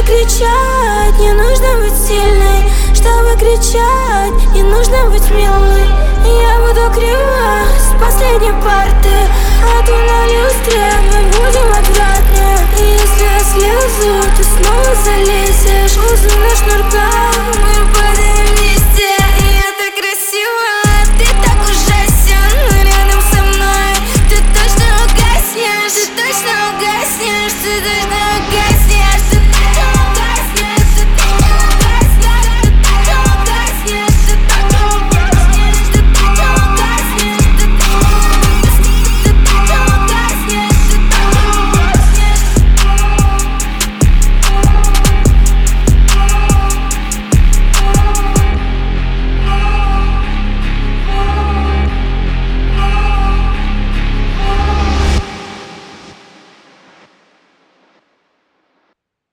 кричать, не нужно быть сильной. Чтобы кричать, не нужно быть милой. Я буду кривая с последней парты, а ты на люстре. Мы будем